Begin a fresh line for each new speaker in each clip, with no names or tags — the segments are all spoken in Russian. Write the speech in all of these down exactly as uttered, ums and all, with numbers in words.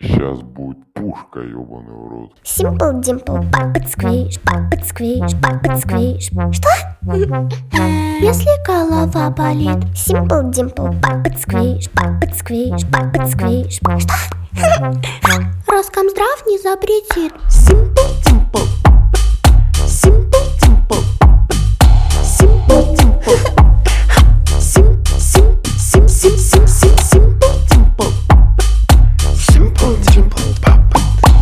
Сейчас будет пушка, ёбаный в рот.
Simple Dimple, папа сквиш, папа сквиш, папа сквиш. Что? Если голова болит. Simple Dimple, папа сквиш, папа сквиш, папа сквиш. Что? Роскомздрав не запретит.
Simple Dimple, Simple Dimple, Simple Dimple, Sim, sim, sim, sim, sim, sim, Simple Dimple, Simple Dimple, папа.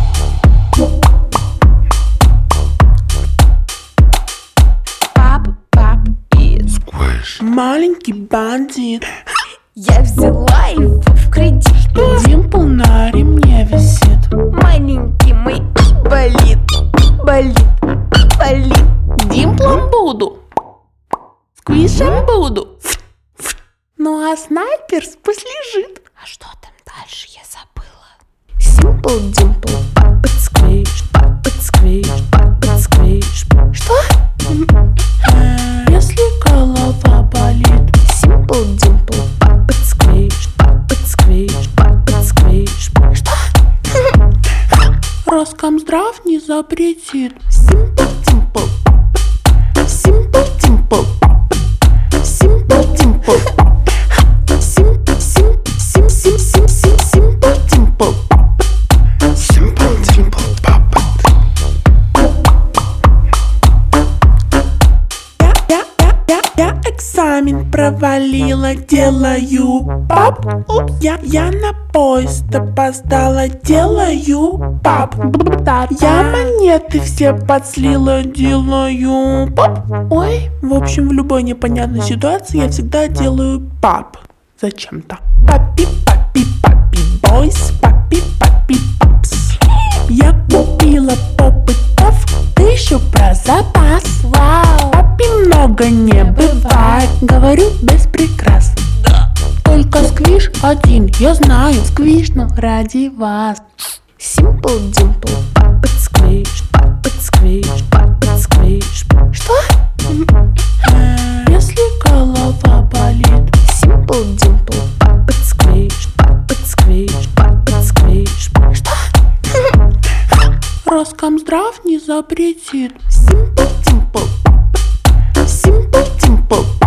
Пап, пап и
Сквиш.
маленький бандит.
Я взяла его в кредит.
Димпл на ремне висит.
Маленький мой болит, болит, болит.
Димплом буду, сквишем буду. Ну а снайпер пусть лежит.
А что там дальше, я забыла.
Simple Dimple, папа сквиш, папа сквиш, папа сквиш. Что?
Если голова болит.
Simple Dimple, папа сквиш, папа сквиш, папа сквиш. Что?
Роскомздрав не запретит.
Simple Dimple,
Simple Dimple,
Simple Dimple,
Sim, sim, sim, sim, sim, sim, Simple Dimple,
Simple Dimple, папа.
Я, я, я, я экзамен провалила, делаю пап. Упс, я, я на поезд опоздала, делаю пап. Я монеты все подслила, делаю пап. Ой, в общем, в любой непонятной ситуации я всегда делаю пап. Зачем-то. Папи, папи, папи, бойс, папи, папи, папс. Я купила попытов, тысячу про запас.
Вау!
Папи много не бывает, говорю без прикрас. Только сквиш один, я знаю, сквиш, но ради вас.
Simple Dimple, папа сквиш, папа сквиш, папа сквиш. Что?
Если голова болит.
Simple Dimple, папа сквиш, папа сквиш, папа сквиш. Что?
Роскомздрав не запретит.
Simple Dimple,
Simple Dimple,